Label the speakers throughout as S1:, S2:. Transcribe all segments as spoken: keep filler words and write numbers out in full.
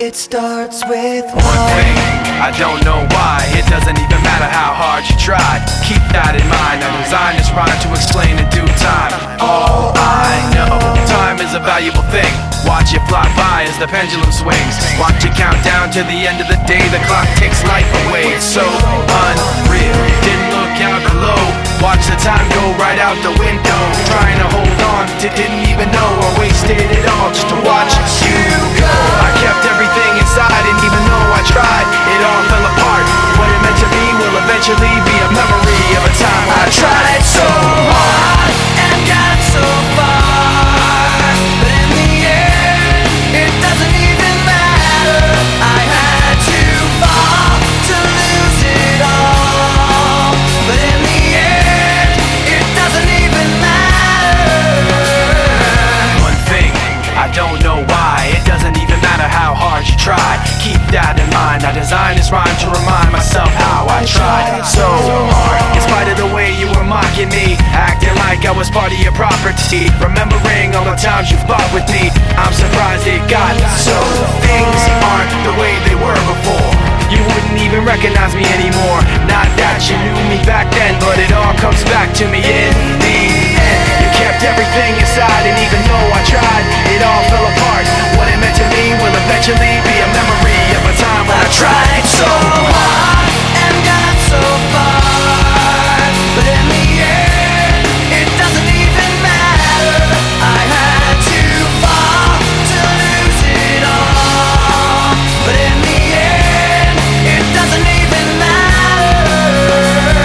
S1: It starts with
S2: one thing, I don't know why. It doesn't even matter how hard you try. Keep that in mind, I designed this rhyme to explain in due time. All I know, time is a valuable thing. Watch it fly by as the pendulum swings. Watch it count down to the end of the day. The clock takes life away, it's so unreal. Didn't look out below, watch the time go right out the window. Trying to hold on to didn't even know I wasted it all just to watch you go. I kept everything inside and even though I tried, it all fell apart. What it meant to be will eventually be a memory of a time when I tried so hard and got so far, but in the end, it doesn't even matter. I had to fall to lose it all, but in the end, it doesn't even matter. One thing, I don't know why. It doesn't even matter how hard you try. Keep that in mind. I designed this rhyme to remind myself how I tried so hard. In spite of the way you were mocking me, acting like I was part of your property, remembering all the times you fought with me, I'm surprised it got so. Things aren't the way they were before. You wouldn't even recognize me anymore. Not that you knew me back then, but it all comes back to me in the end. You kept everything inside, and even though I tried, it all fell apart. What it meant to me will eventually be a memory of a time when I tried so hard and got so far, but in the end, it doesn't even matter. I had to fall to lose it all, but in the end, it doesn't even matter.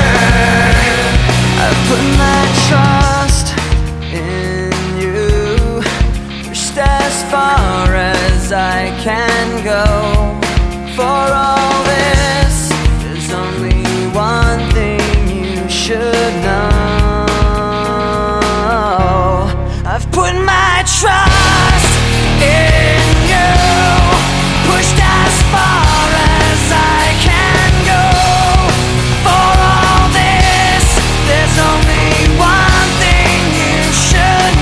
S2: I put my trust in you, pushed as far as I can go. For all this, there's only one thing you should know. I've put my trust in you, pushed as far as I can go. For all this, there's only one thing you should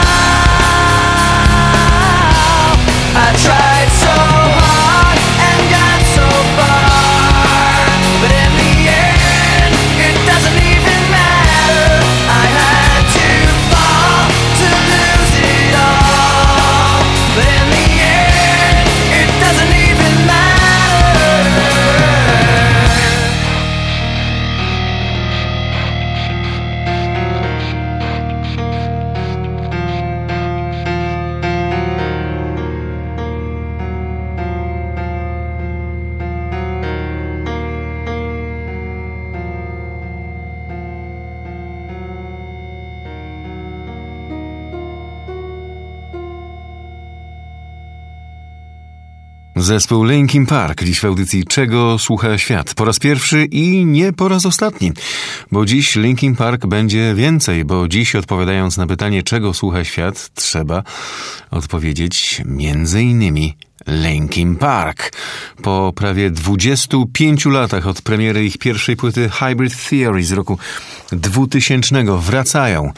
S2: know. I tried so hard and got so far, but in the end, it doesn't even matter. I had to fall to lose it all, but in the end, it doesn't even matter.
S3: Zespół Linkin Park dziś w audycji Czego słucha świat. Po raz pierwszy i nie po raz ostatni, bo dziś Linkin Park będzie więcej, bo dziś odpowiadając na pytanie czego słucha świat, trzeba odpowiedzieć między innymi Linkin Park. Po prawie dwudziestu pięciu latach od premiery ich pierwszej płyty Hybrid Theory z roku dwutysięcznego wracają.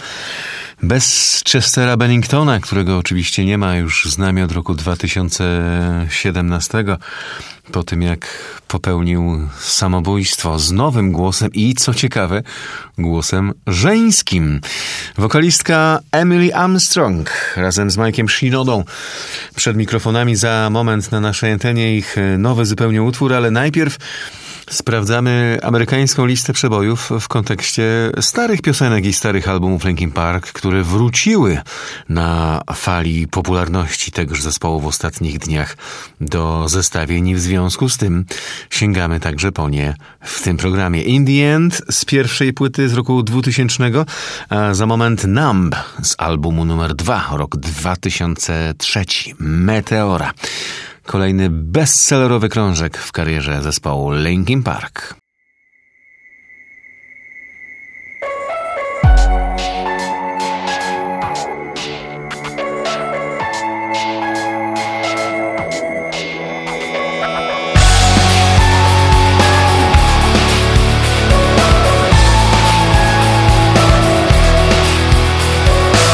S3: Bez Chestera Benningtona, którego oczywiście nie ma już z nami od roku dwa tysiące siedemnastego, po tym jak popełnił samobójstwo, z nowym głosem i, co ciekawe, głosem żeńskim. Wokalistka Emily Armstrong razem z Mike'em Shinodą przed mikrofonami. Za moment na naszej antenie ich nowy zupełnie utwór, ale najpierw sprawdzamy amerykańską listę przebojów w kontekście starych piosenek i starych albumów Linkin Park, które wróciły na fali popularności tegoż zespołu w ostatnich dniach do zestawień i w związku z tym sięgamy także po nie w tym programie. In the End z pierwszej płyty z roku dwutysięcznego, a za moment Numb z albumu numer dwa, rok dwa tysiące trzeci, Meteora. Kolejny bestsellerowy krążek w karierze zespołu Linkin Park.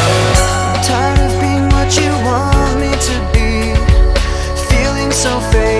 S1: Tired of being what you want me to be, feeling so fake.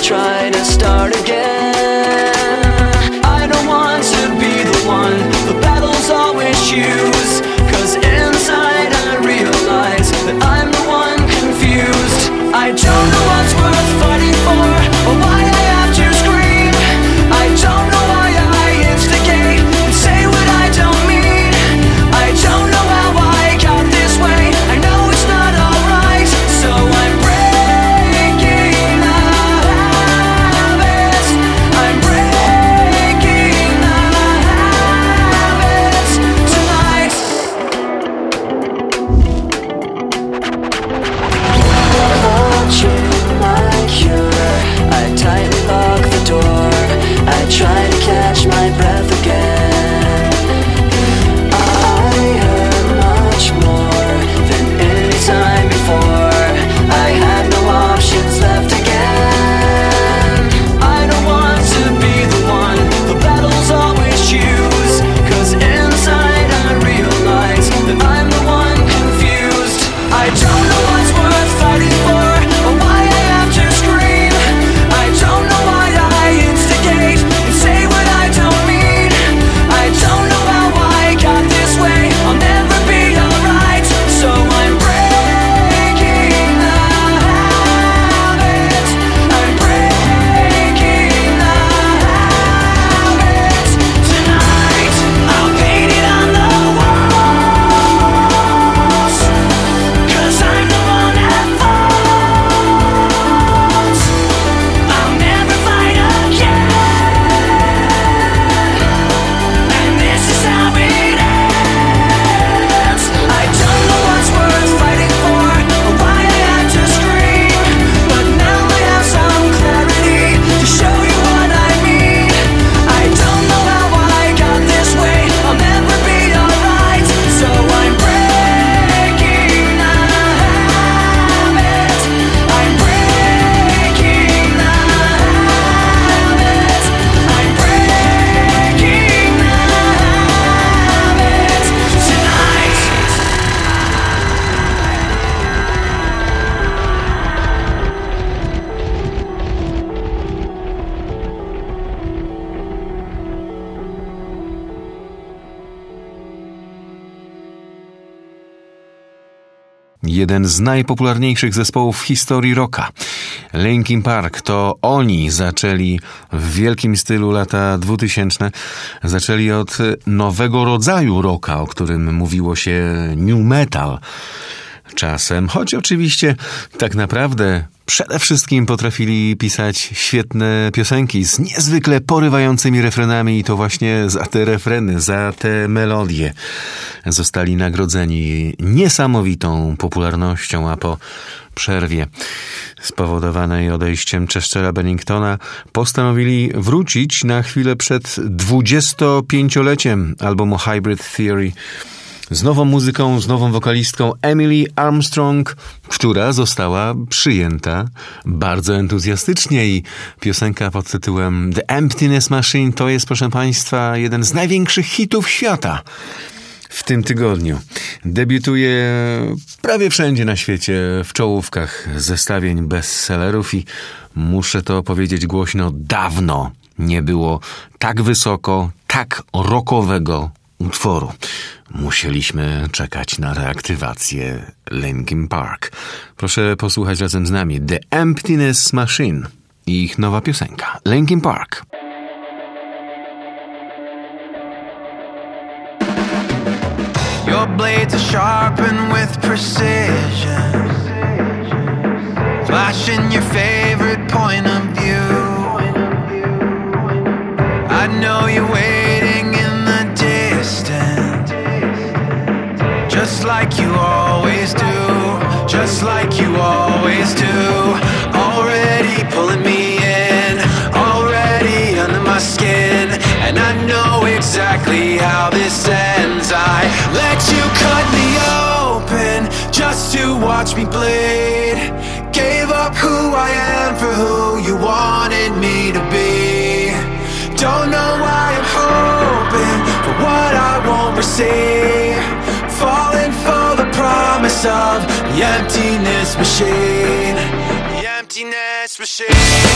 S1: try to start again. I don't want to be the one the battles always choose, 'cause inside I realize that I'm the one confused. I don't know what's worth fighting for, or why I have to scream. I don't know why I instigate and say what I don't mean. I don't know how I got this way, I know it's not alright, so I'm breaking the habits. I'm breaking the habits tonight. Watching my cure, I tightly lock the door. I try to catch my breath again. I hurt much more than any time before. I had no options left again. I don't want to be the one the battles always choose, 'cause inside I realize that I'm the one confused. I don't know what's worth fighting for, or why I have to scream. I don't know why I instigate and say what I don't mean. I don't know how I got this way, I'll never be alright, so I'm breaking the habit. I'm breaking the habit tonight. I'll paint it on the walls, 'cause I'm the one at fault. I'll never fight again, and this is how it ends. I don't know what's worth fighting for, or why I had to scream, but now I have some clarity to show you what I mean. I don't know how I got this way, I'll never be alright, so I'm breaking the habit. I'm breaking the habit. I'm breaking the habit tonight.
S3: Jeden z najpopularniejszych zespołów w historii rocka. Linkin Park, to oni zaczęli w wielkim stylu lata dwutysięczne. Zaczęli od nowego rodzaju rocka, o którym mówiło się new metal czasem, choć oczywiście tak naprawdę przede wszystkim potrafili pisać świetne piosenki z niezwykle porywającymi refrenami i to właśnie za te refreny, za te melodie zostali nagrodzeni niesamowitą popularnością, a po przerwie spowodowanej odejściem Chestera Benningtona postanowili wrócić na chwilę przed dwudziestopięcioleciem albumu Hybrid Theory z nową muzyką, z nową wokalistką Emily Armstrong, która została przyjęta bardzo entuzjastycznie i piosenka pod tytułem The Emptiness Machine to jest, proszę Państwa, jeden z największych hitów świata. W tym tygodniu debiutuje prawie wszędzie na świecie w czołówkach zestawień bestsellerów i muszę to powiedzieć głośno, dawno nie było tak wysoko, tak rockowego utworu. Musieliśmy czekać na reaktywację Linkin Park. Proszę posłuchać razem z nami The Emptiness Machine i ich nowa piosenka Linkin Park.
S2: Your blades are sharpened with precision, flashing your favorite point of view. I know you're waiting in the distance, just like you always do, just like you always do. Already pulling me in, already under my skin, and I know exactly how this ends. I let you cut me open just to watch me bleed. Gave up who I am for who you wanted me to be. Don't know why I'm hoping for what I won't receive. Falling for the promise of the emptiness machine. The emptiness emptiness machine.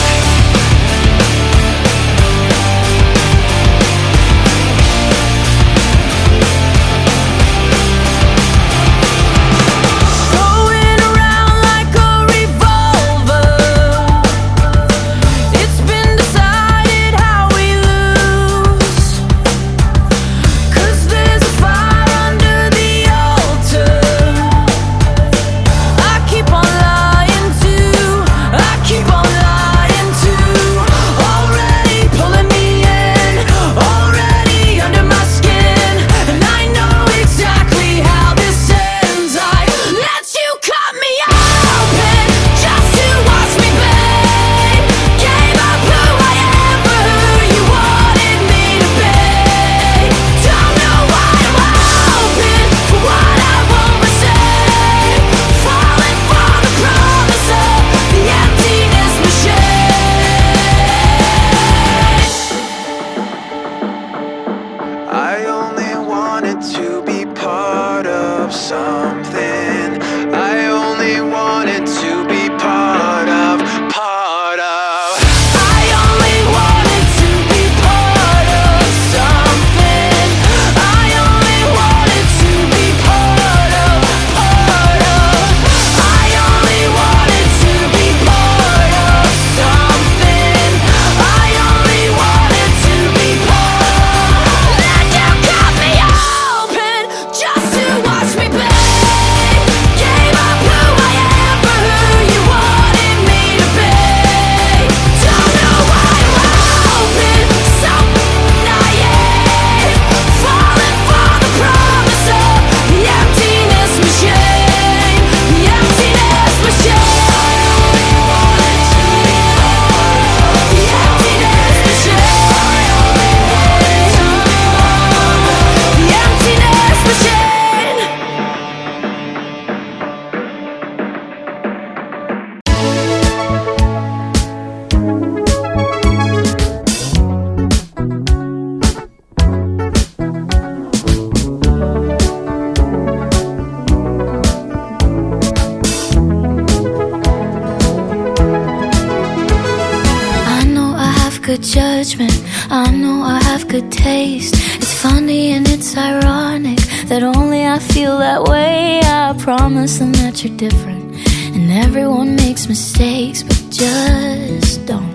S4: Good judgment, I know I have good taste. It's funny and it's ironic that only I feel that way. I promise them that you're different, and everyone makes mistakes, but just don't.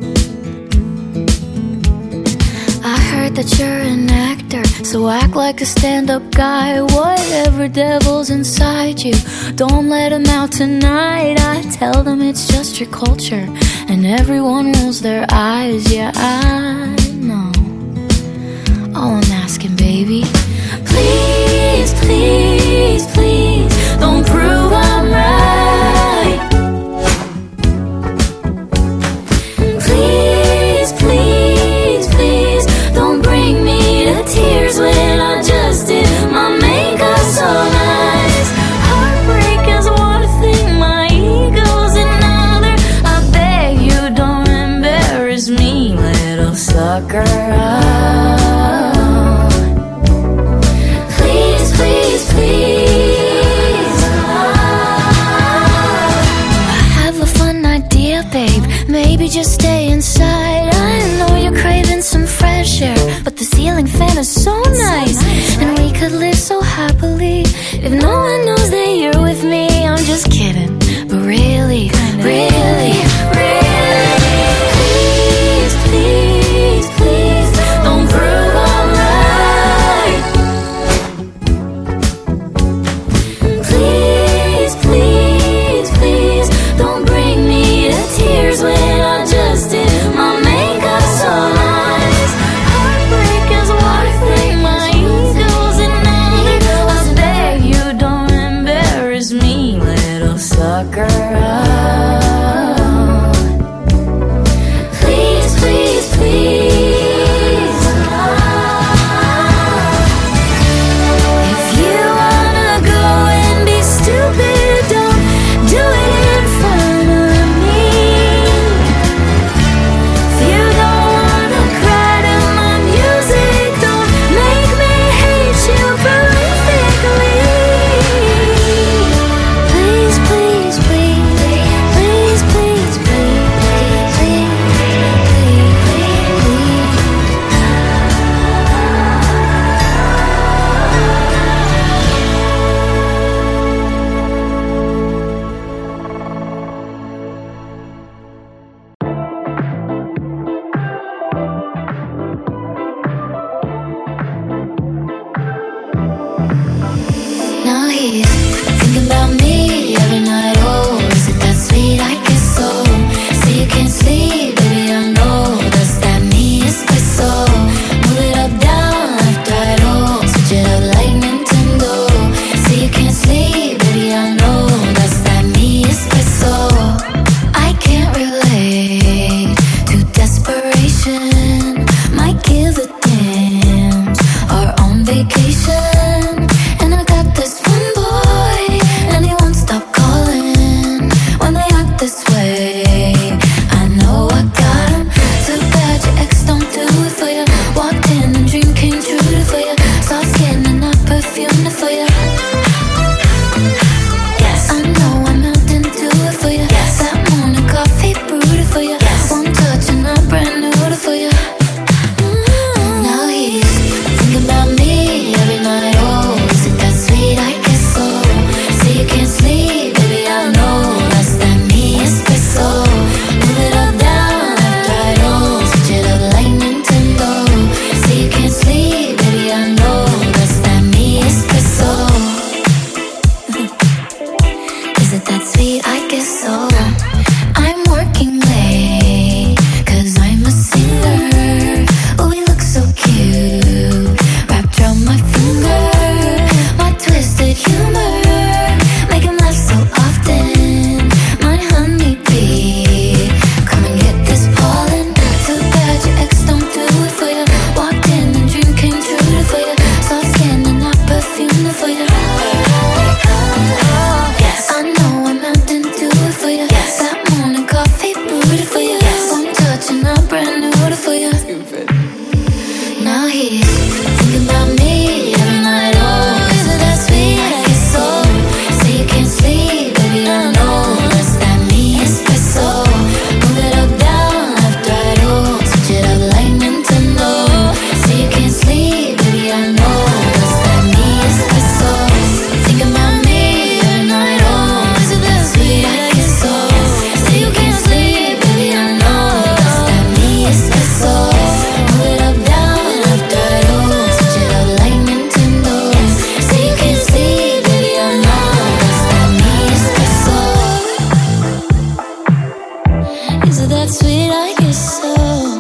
S4: I heard that you're an actor, so act like a stand-up guy. Whatever devil's inside you, don't let him out tonight. I tell them it's just your culture, and everyone rolls their eyes. Yeah, I know. All I'm asking, baby, please, please, please, don't prove I'm right. Please, please, please, don't bring me to tears when I just did my makeup so nice. Heartbreak is one thing, my ego's another. I beg you, don't embarrass me, little sucker. Oh, please, please, please. I have a fun idea, babe. Maybe just stay inside. I know you're craving some fresh air, but the ceiling fan is so nice, and we could live so happily if no one knows that you're with me. I'm just kidding, but really, really, really, please, please, please, don't prove I'm right. Please, please, please, don't bring me to tears when I just did my it that sweet? I guess so.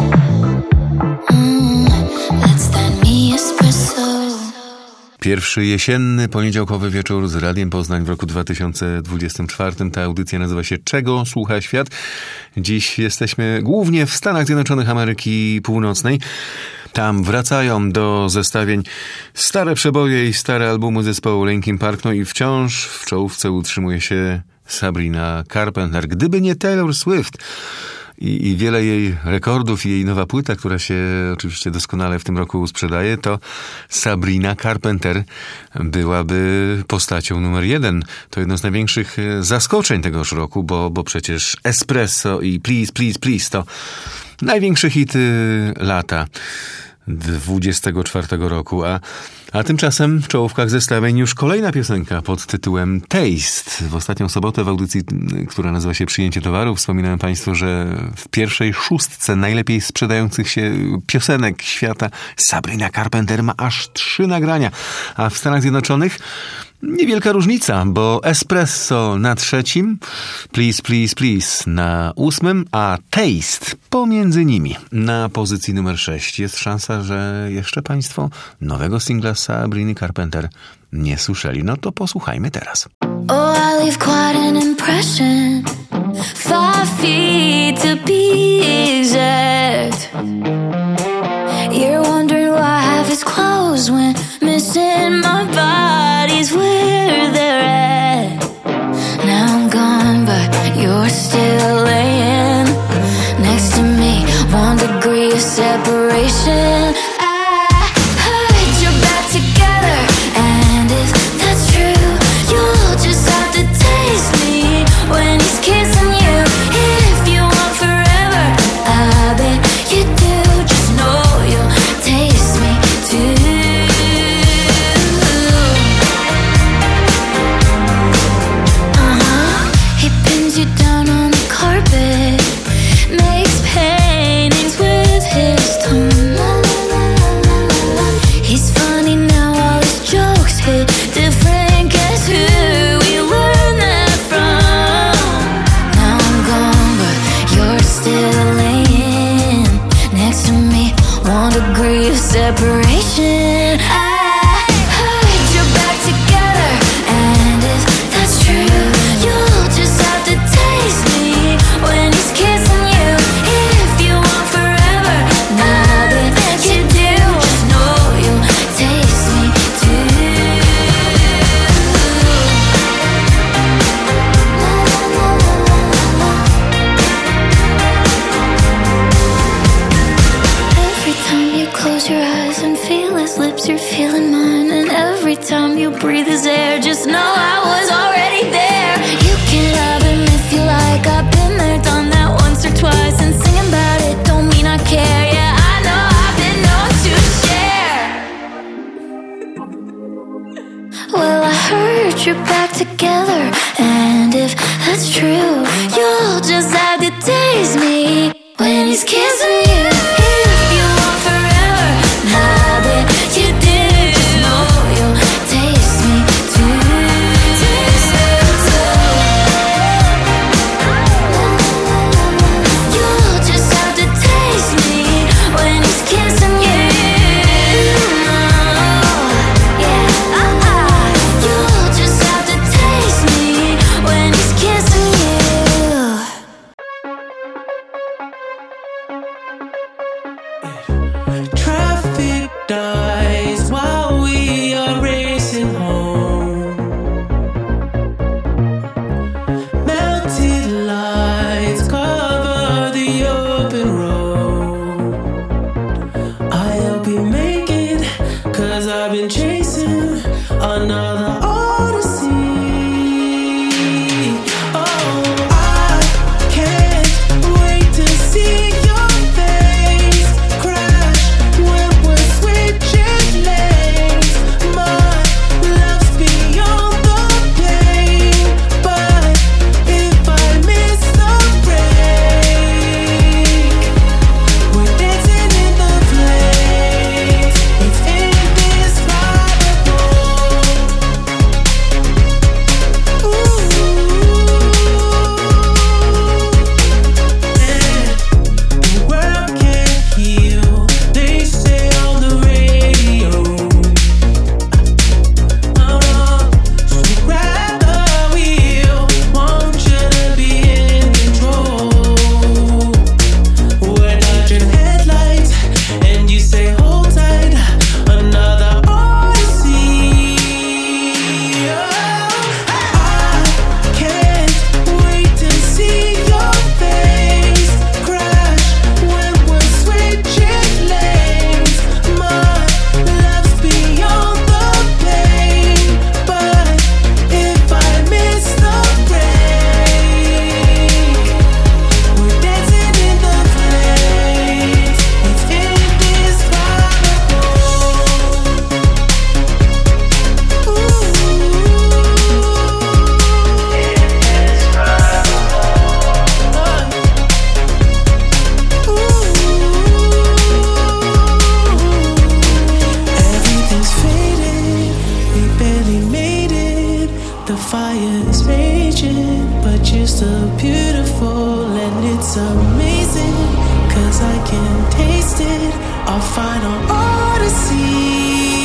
S4: Mm, that's that me espresso.
S3: Pierwszy jesienny, poniedziałkowy wieczór z Radiem Poznań w roku dwa tysiące dwudziestym czwartym. Ta audycja nazywa się Czego słucha świat? Dziś jesteśmy głównie w Stanach Zjednoczonych Ameryki Północnej. Tam wracają do zestawień stare przeboje i stare albumy zespołu Linkin Park. No i wciąż w czołówce utrzymuje się Sabrina Carpenter. Gdyby nie Taylor Swift i, i wiele jej rekordów i jej nowa płyta, która się oczywiście doskonale w tym roku sprzedaje, to Sabrina Carpenter byłaby postacią numer jeden. To jedno z największych zaskoczeń tegoż roku, bo, bo przecież Espresso i Please, Please, Please to największe hity lata dwudziestego czwartego roku, a, a tymczasem w czołówkach zestawień już kolejna piosenka pod tytułem Taste. W ostatnią sobotę w audycji, która nazywa się Przyjęcie towaru, wspominałem Państwu, że w pierwszej szóstce najlepiej sprzedających się piosenek świata Sabrina Carpenter ma aż trzy nagrania, a w Stanach Zjednoczonych niewielka różnica, bo Espresso na trzecim, Please, Please, Please na ósmym, a Taste pomiędzy nimi na pozycji numer sześć. Jest szansa, że jeszcze Państwo nowego singla Sabriny Carpenter nie słyszeli. No to posłuchajmy teraz.
S4: Oh, I leave quite an impression. Five feet to be exact. You're wondering why I have his clothes when missing my body's where they're at. Now I'm gone, but you're still laying next to me. One degree of separation. I heard you're back together, and if that's true, you'll just have to taste me when he's kissing you. If you want forever, I bet you do. Just know you'll taste me too. Uh-huh. He pins you down on the carpet, makes paintings with his tongue. He's funny now, all his jokes hit different. Guess who we learned that from? Now I'm gone, but you're still laying next to me. One degree of separation. I heard you're back together, and if that's true, you'll just have to taste me when he's kissing you. If you want forever, I bet you do. Just know you'll taste me too. Every time you close your eyes and feel his lips, you're feeling mine. And every time you breathe his air, just know I was already there. You can love him if you like. I've been there, done that once or twice. And singing about it don't mean I care. Yeah, I know I've been known to share. Well, I heard you're back together, and if that's true, you'll just have to taste me when he's kissing you. If you want forever, I bet you do. Just know you'll taste me too. Taste me too. You'll just have to taste me when he's kissing you. Yeah, uh-uh. You'll just have to taste me when he's kissing you.
S5: 'cause I can taste it, our final odyssey.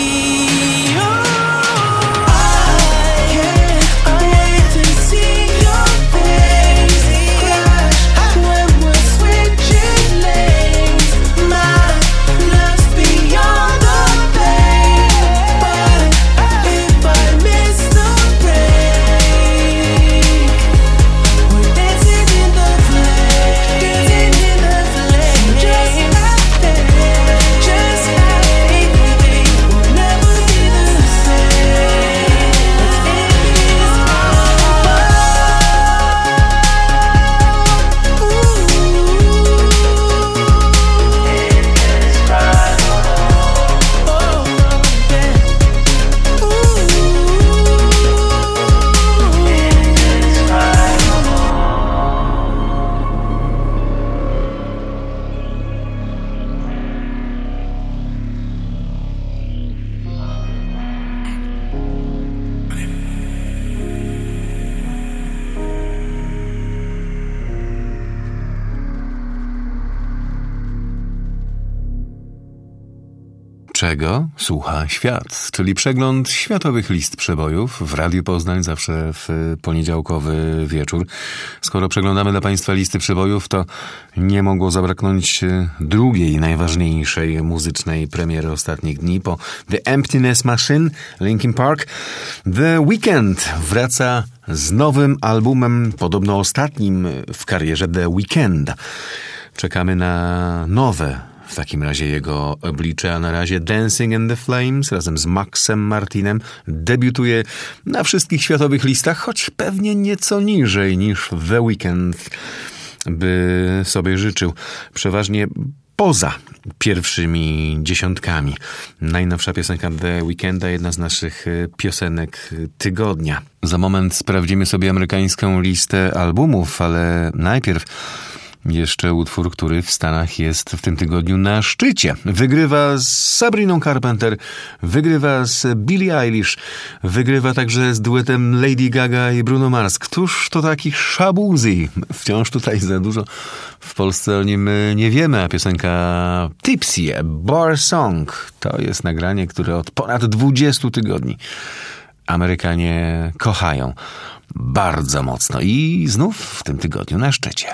S3: Czego słucha świat? Czyli przegląd światowych list przebojów w Radiu Poznań zawsze w poniedziałkowy wieczór. Skoro przeglądamy dla Państwa listy przebojów, to nie mogło zabraknąć drugiej, najważniejszej muzycznej premiery ostatnich dni. Po The Emptiness Machine, Linkin Park, The Weeknd wraca z nowym albumem, podobno ostatnim w karierze The Weeknda. Czekamy na nowe w takim razie jego oblicze, a na razie Dancing in the Flames razem z Maxem Martinem debiutuje na wszystkich światowych listach, choć pewnie nieco niżej niż The Weeknd by sobie życzył. Przeważnie poza pierwszymi dziesiątkami. Najnowsza piosenka The Weeknda, jedna z naszych piosenek tygodnia. Za moment sprawdzimy sobie amerykańską listę albumów, ale najpierw jeszcze utwór, który w Stanach jest w tym tygodniu na szczycie. Wygrywa z Sabriną Carpenter, wygrywa z Billie Eilish, wygrywa także z duetem Lady Gaga i Bruno Mars. Któż to taki Shabuzi? Wciąż tutaj za dużo w Polsce o nim nie wiemy, a piosenka Tipsy, a Bar Song, to jest nagranie, które od ponad dwudziestu tygodni Amerykanie kochają bardzo mocno i znów w tym tygodniu na szczycie.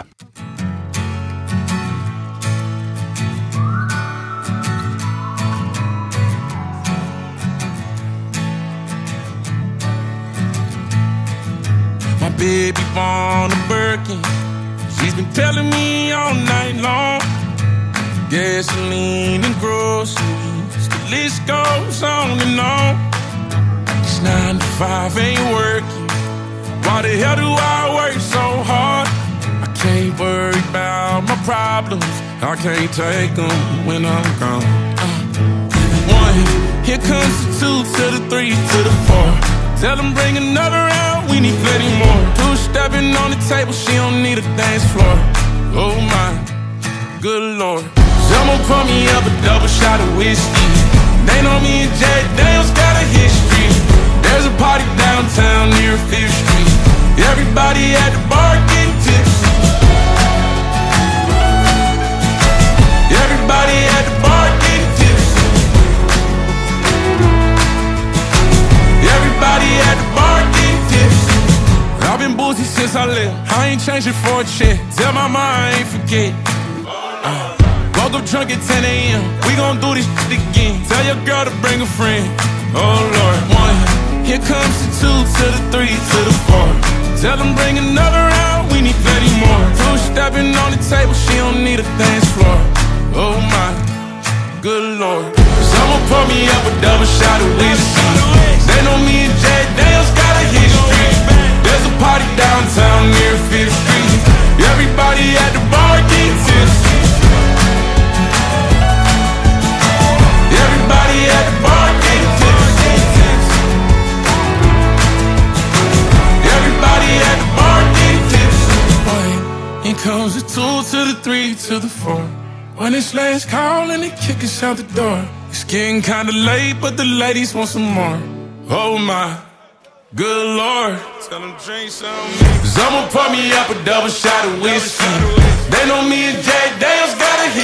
S6: My baby born a Birkin. She's been telling me all night long. Gasoline and groceries, the list goes on and on. It's nine to five, ain't working. Why the hell do I work so hard? I can't worry about my problems. I can't take them when I'm gone. Uh, one, here comes the two to the three to the four. Tell them bring another round, we need plenty more. Two stepping on the table, she don't need a dance floor. Oh my, good lord. Someone pour me up a double shot of whiskey. They know me and Jack Daniels got a history. There's a party downtown near Fifth Street. Everybody at the bar getting tipsy. Everybody at the bar getting tipsy. Everybody at the bar getting tipsy. I've been boozy since I left. I ain't changing for a check. Tell my mom I ain't forget. Uh, woke up drunk at ten a.m. We gon' do this shit again. Tell your girl to bring a friend. Oh Lord, one. Here comes the two to the three to the four. Tell them bring another round, we need plenty more. Two stepping on the table, she don't need a dance floor. Oh my, good lord. Someone pour me up a double shot of whiskey. They know me and Jack Daniels got a history. There's a party downtown near Fifth Street. Everybody at the bar getting tipsy. Everybody at the bar getting tipsy. Everybody at the bar getting tipsy. One, here comes the two to the three to the four. When it's last call and they kick us out the door. It's getting kinda late, but the ladies want some more. Oh my, good lord. Tell them drink some. Someone pour me up a double shot of whiskey. They know me and Jack Daniels got a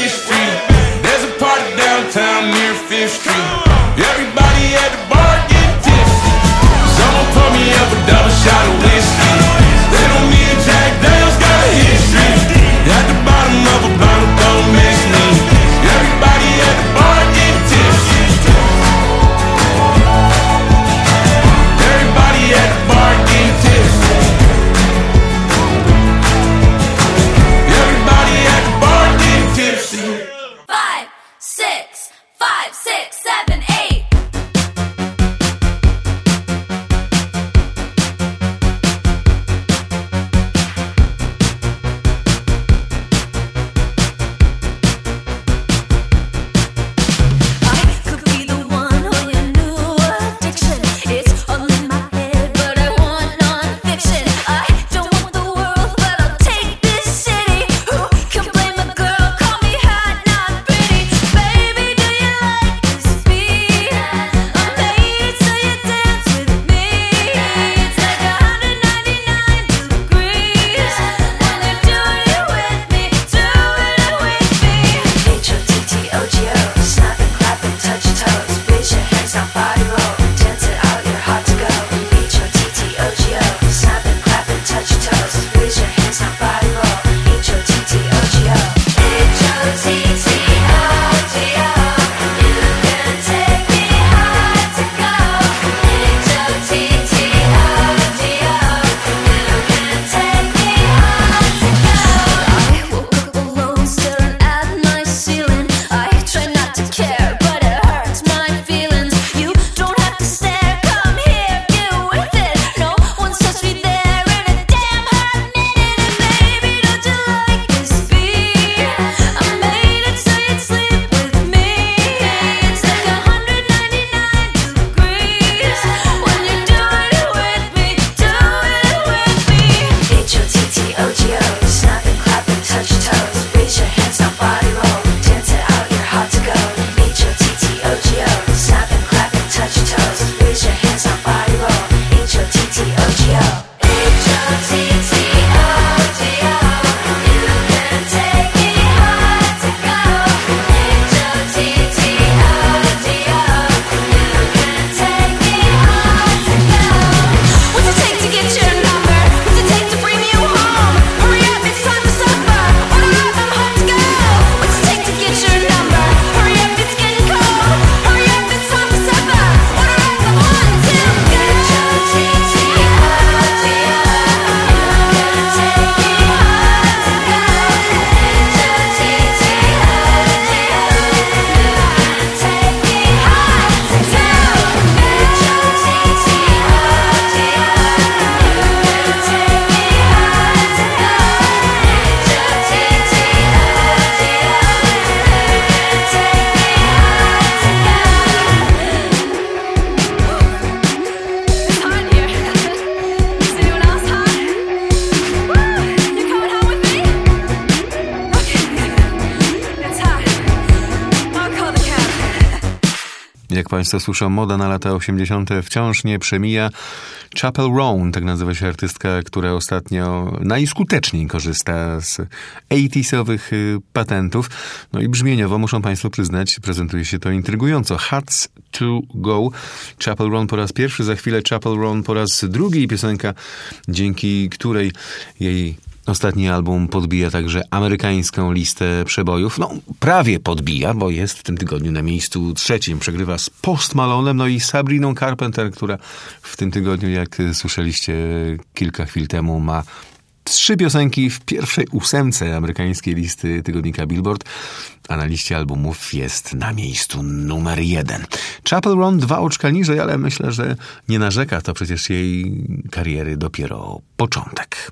S3: Jak Państwo słyszą, moda na lata osiemdziesiąte wciąż nie przemija. Chappell Roan, tak nazywa się artystka, która ostatnio najskuteczniej korzysta z osiemdziesiątych patentów. No i brzmieniowo, muszą Państwo przyznać, prezentuje się to intrygująco. Hearts to Go. Chappell Roan po raz pierwszy, za chwilę Chappell Roan po raz drugi i piosenka, dzięki której jej ostatni album podbija także amerykańską listę przebojów. No, prawie podbija, bo jest w tym tygodniu na miejscu trzecim. Przegrywa z Post Malonem, no i Sabriną Carpenter, która w tym tygodniu, jak słyszeliście kilka chwil temu, ma trzy piosenki w pierwszej ósemce amerykańskiej listy tygodnika Billboard, a na liście albumów jest na miejscu numer jeden. Chappell Roan dwa oczka niżej, ale myślę, że nie narzeka. To przecież jej kariery dopiero początek.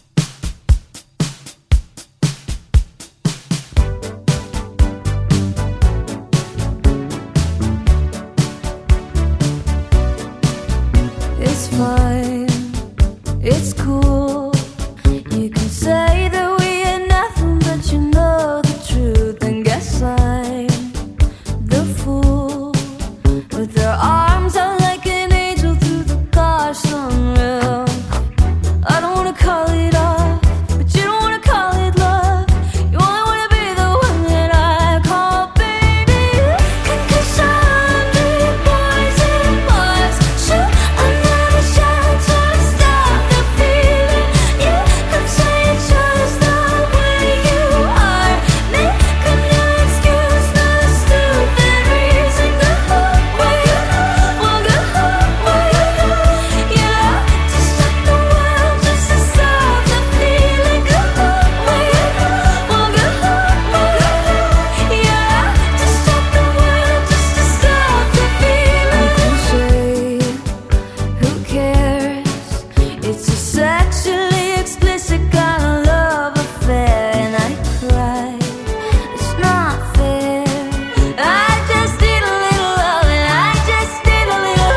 S4: It's fine, it's cool. You can say that we ain't nothing, but you know the truth. And guess I'm the fool with their arms out like an angel through the car sunroof. I don't wanna call it off, but you don't wanna call it love. You only wanna be the one that I call baby. Cause a hundred boys and Mars shoot another shot to stop the feeling. You could say it's just the way you are, making no excuse, no stupid reason. Go home where you well, go home where you yeah, to stop the world, just to stop the feeling. Go home where you well, go home where you yeah, to stop the world, just to stop the feeling. Cliche, who cares? It's a sexually explicit kind of love affair, and I cry. It's not fair. I just need a little love, and I just need a little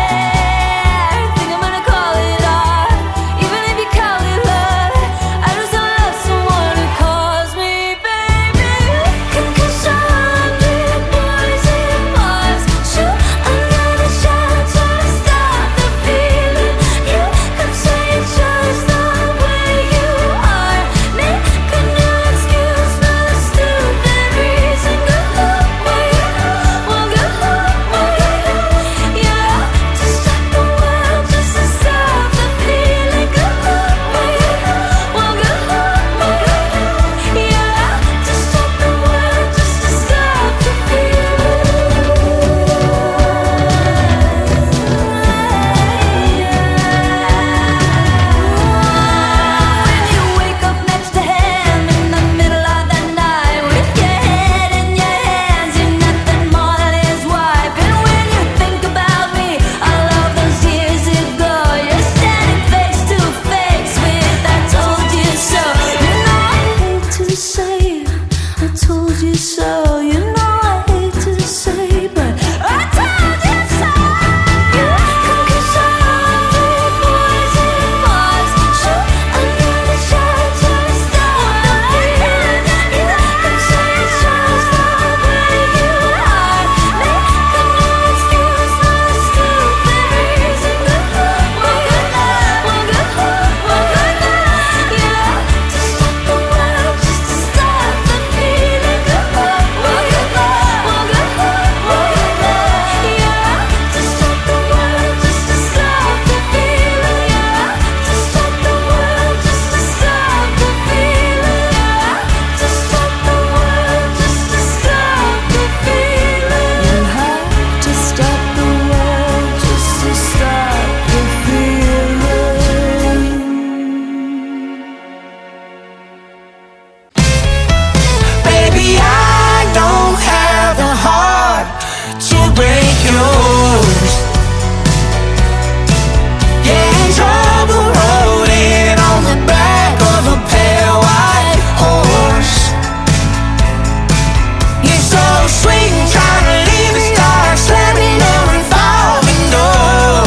S4: hair. Think I'm gonna call it art, even if you call it love. I just don't love someone who calls me baby. Cause a hundred boys and Mars shoot another shot to stop the feeling. You could say it's just the way you are, making no excuse, no stupid reason. Go home where you well, go home where you yeah, to stop the world, just to stop the feeling. Go home where you well, go home where you yeah, to stop the world, just to stop the feeling. When you wake up next to him in the middle of the night, with your head in your hands, you're nothing more than his wife. And when you think about me, all of those years ago, you're standing face to face with I told you so. You know I hate to say I told you so. You know I hate to say, but I told you so. Cause a hundred boys and Mars shoot another shot to stop the feeling. You can say it's just the way you are, making no excuse, no stupid reason. Go home where you well, go home where you yeah, to stop the world, just to stop the feeling. Go home where you well, go home where you yeah, to stop the world, just to stop the feeling. Yeah, to stop the world, just to stop the feeling. Yeah, to stop the world, just to stop the feeling. You have to stop the world, just to stop the feeling.
S5: Baby, I don't have the heart to break yours. Getting trouble rolling on the back of a pale white horse. You're so sweet and trying to leave a star, slamming a revolving door.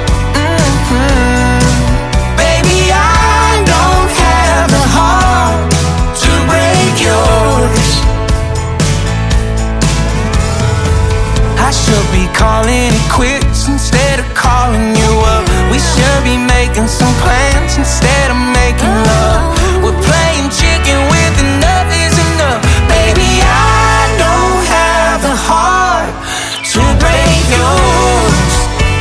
S5: Mhm. Baby, I don't have the heart to break yours. I should be quits instead of calling you up. We should be making some plans instead of making love. We're playing chicken with enough is enough. Baby, I don't have the heart to break yours.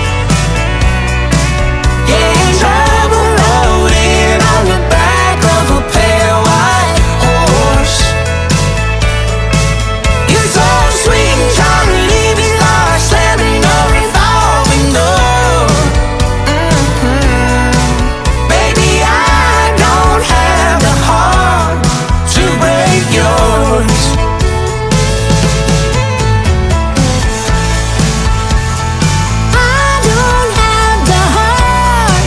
S5: Yeah, trouble loaded on the back of a pale white horse. You're so sweet and trying to leave me lost, slamming a revolving door. Mm-hmm. Baby, I don't have the heart to break yours.
S4: I don't have the heart.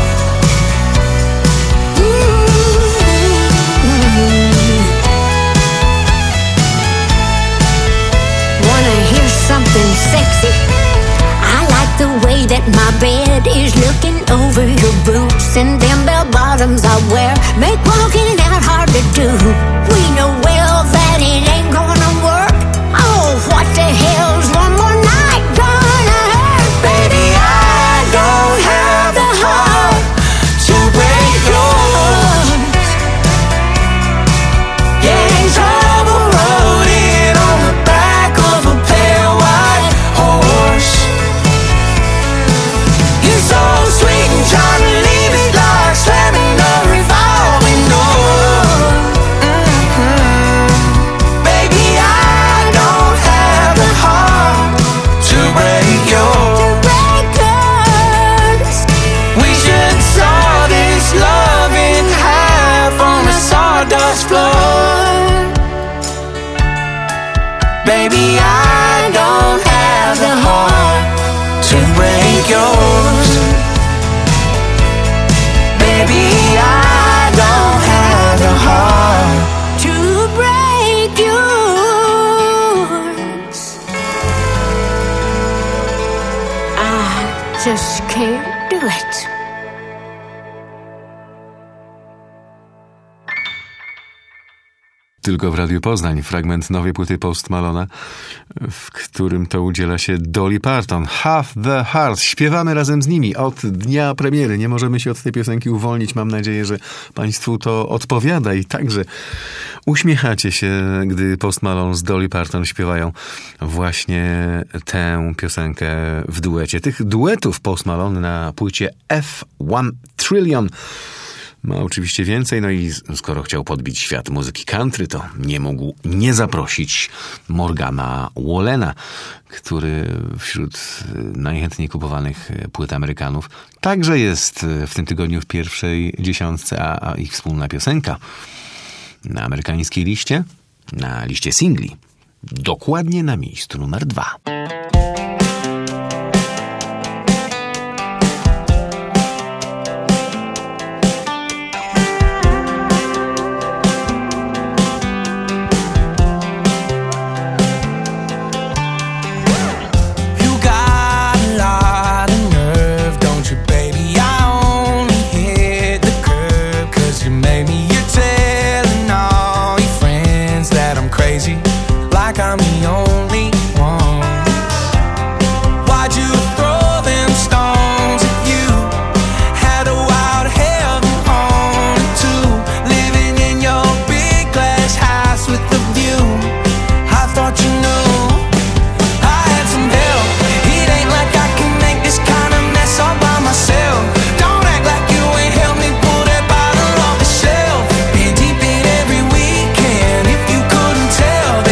S4: Wanna hear something sexy? I like the way that my bed is looking over your boots, and them bell bottoms I wear make walking out hard to do. We know well that it ain't gonna work. Oh, what the hell's one more night gonna hurt?
S5: Baby, I don't have the heart to break yours. Yeah, trouble loaded on the back of a pale white horse. You're so sweet and trying to leave it like slamming a revolving door. Mm-hmm. Baby, I don't have the heart to break yours.
S4: Break yours.
S5: We should saw this love in half on the sawdust floor. Baby, I don't have the heart to break yours. Baby, I don't have the heart.
S4: To break yours. I just can't do it.
S3: Tylko w Radiu Poznań fragment nowej płyty Post Malona, w którym to udziela się Dolly Parton. Have the Heart. Śpiewamy razem z nimi od dnia premiery. Nie możemy się od tej piosenki uwolnić. Mam nadzieję, że Państwu to odpowiada i także uśmiechacie się, gdy Post Malone z Dolly Parton śpiewają właśnie tę piosenkę w duecie. Tych duetów Post Malone na płycie F jeden Trillion ma oczywiście więcej, no i skoro chciał podbić świat muzyki country, to nie mógł nie zaprosić Morgana Wallena, który wśród najchętniej kupowanych płyt Amerykanów także jest w tym tygodniu w pierwszej dziesiątce, a ich wspólna piosenka na amerykańskiej liście, na liście singli, dokładnie na miejscu numer dwa.
S5: Like I'm the only one. Why'd you throw them stones at you? Had a wild heaven on it too. Living in your big glass house with the view. I thought you knew I had some help. It ain't like I can make this kind of mess all by myself. Don't act like you ain't helped me pull that bottle off the shelf. Been deep in every weekend. If you couldn't tell,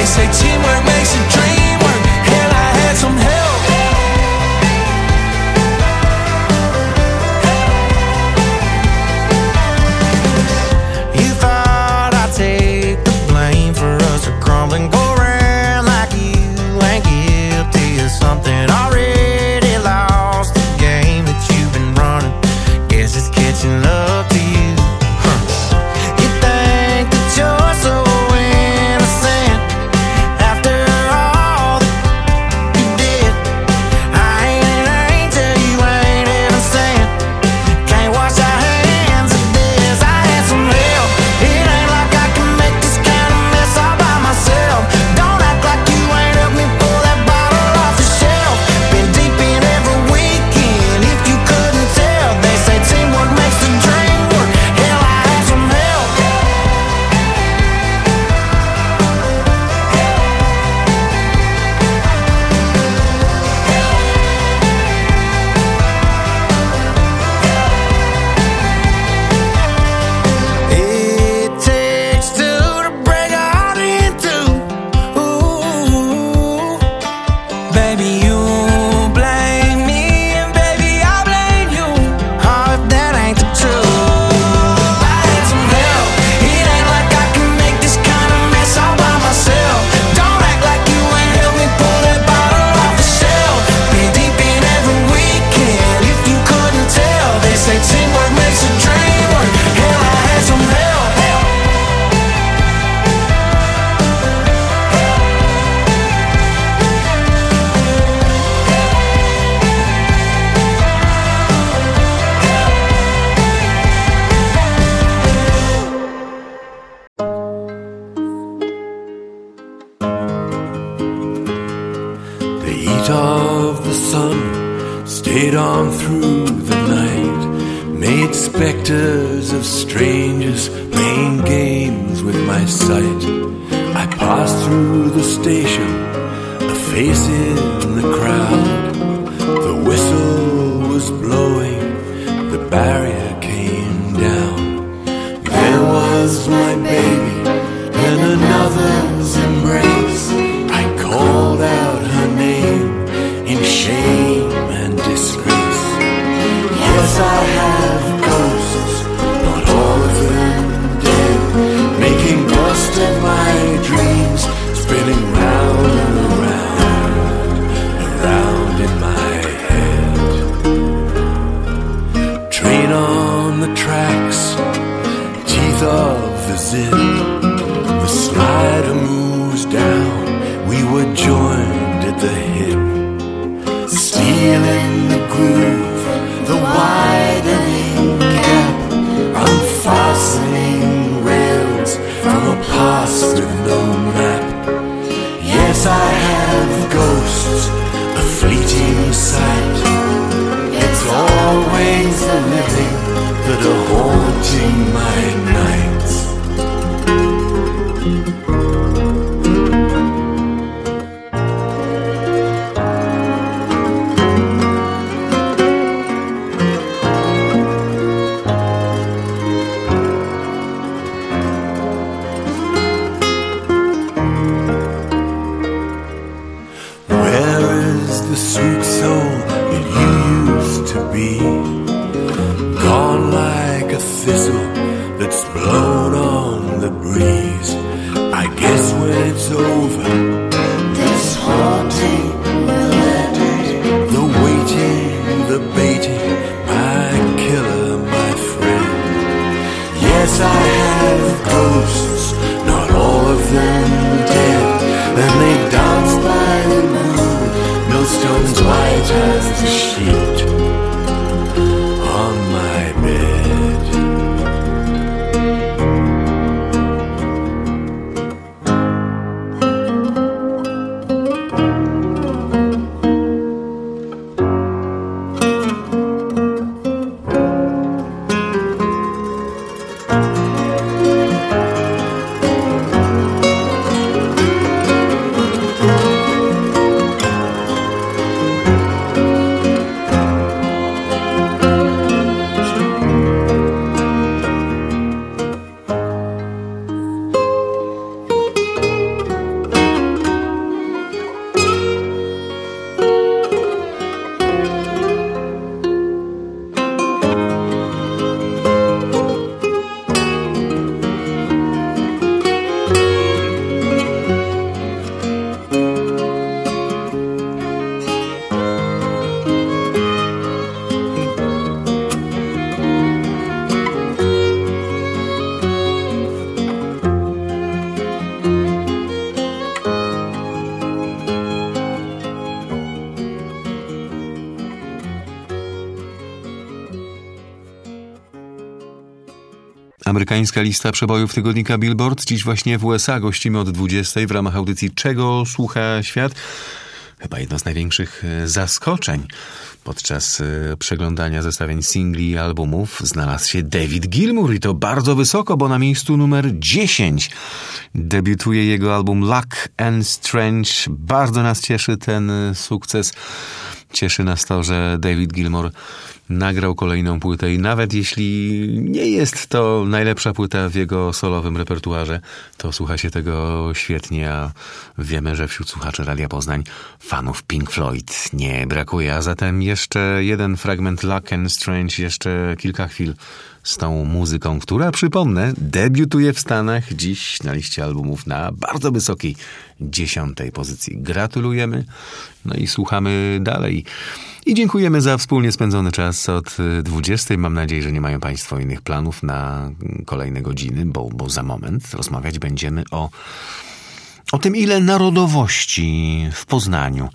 S7: light of the sun stayed on through the night, made specters of strangers playing games with my sight. I passed through the station, a face in the crowd. The whistle was blowing, the barrier came down. There was my baby in another's embrace. I called out her name in shame and disgrace. Yes, I have ghosts, not all of them dead, making dust of my dreams, spinning round and around, around in my head. Train on the tracks, teeth of the zip, the slider moves down, we were joined at the hip. Steel in the groove, the widening gap, unfastening rails from a past with no map. Yes, I have ghosts, a fleeting sight. It's always the living that are haunting my nights.
S3: Amerykańska lista przebojów tygodnika Billboard. Dziś właśnie w U S A gościmy od dwudziestej w ramach audycji Czego słucha świat? Chyba jedno z największych zaskoczeń podczas przeglądania zestawień singli i albumów znalazł się David Gilmour i to bardzo wysoko, bo na miejscu numer dziesięć debiutuje jego album Luck and Strange. Bardzo nas cieszy ten sukces. Cieszy nas to, że David Gilmour nagrał kolejną płytę i nawet jeśli nie jest to najlepsza płyta w jego solowym repertuarze, to słucha się tego świetnie, a wiemy, że wśród słuchaczy Radia Poznań fanów Pink Floyd nie brakuje. A zatem jeszcze jeden fragment Luck and Strange, jeszcze kilka chwil z tą muzyką, która, przypomnę, debiutuje w Stanach dziś na liście albumów na bardzo wysokiej dziesiątej pozycji. Gratulujemy, no i słuchamy dalej. I dziękujemy za wspólnie spędzony czas od dwudziestej. Mam nadzieję, że nie mają Państwo innych planów na kolejne godziny, bo, bo za moment rozmawiać będziemy o, o tym, ile narodowości w Poznaniu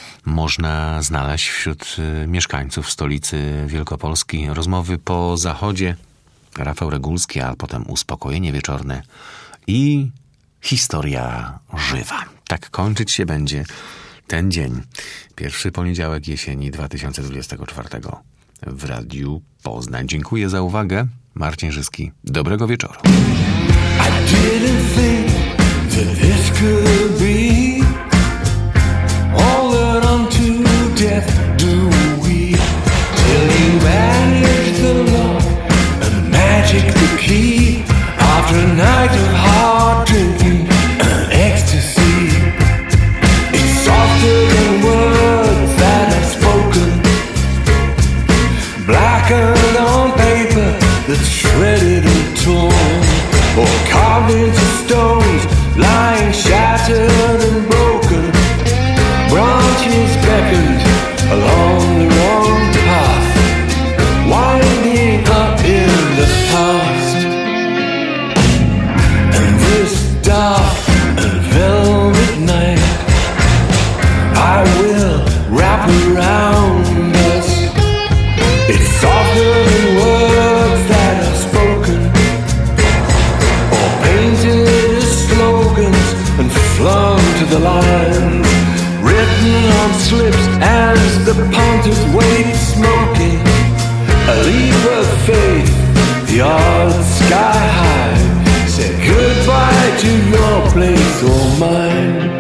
S3: można znaleźć wśród mieszkańców stolicy Wielkopolski. Rozmowy po zachodzie, Rafał Regulski, a potem uspokojenie wieczorne i historia żywa. Tak kończyć się będzie ten dzień. Pierwszy poniedziałek jesieni dwa tysiące dwudziestego czwartego w Radiu Poznań. Dziękuję za uwagę. Marcin Żyski. Dobrego wieczoru.
S7: I didn't think that this could be all that unto death do we, till you manage the lock and magic the key after a night of hard drinking and ecstasy. It's softer than words that are spoken, blackened on paper that's shredded and torn, or carved into stones, lying shattered and broken. Branches beckoned along the wrong path, winding up in the past. And this dark and velvet night I will wrap around us. It's softer than words that are spoken, or painted as slogans and flung to the lines, written on slips as the punters wait smoking. A leap of faith, the odds sky high, said goodbye to your place or mine.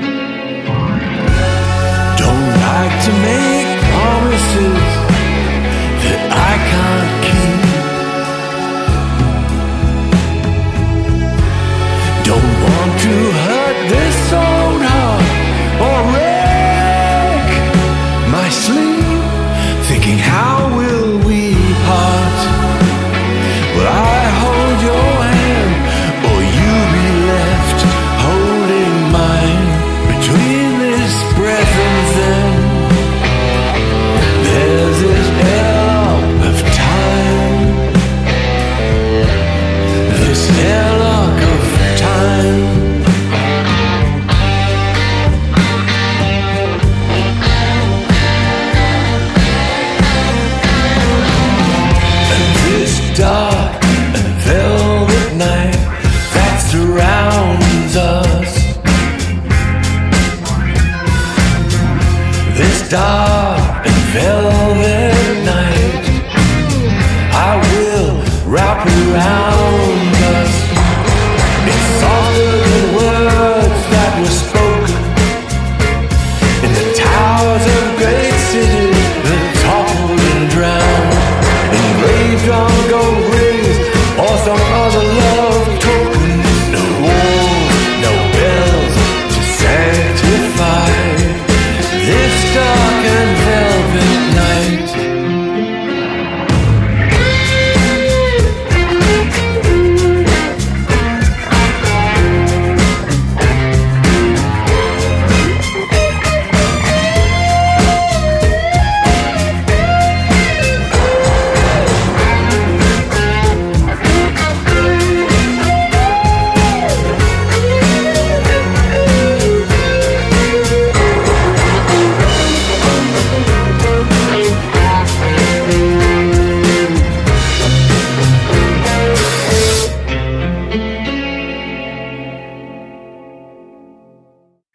S7: Don't like to make promises that I can't keep. Don't want to hurt this old heart or wreck my sleep, thinking how will we part? Will I hold your hand or you be left holding mine? Between this breath and then there's this air of time, this airlock of time. And this dark and velvet night that surrounds us, this dark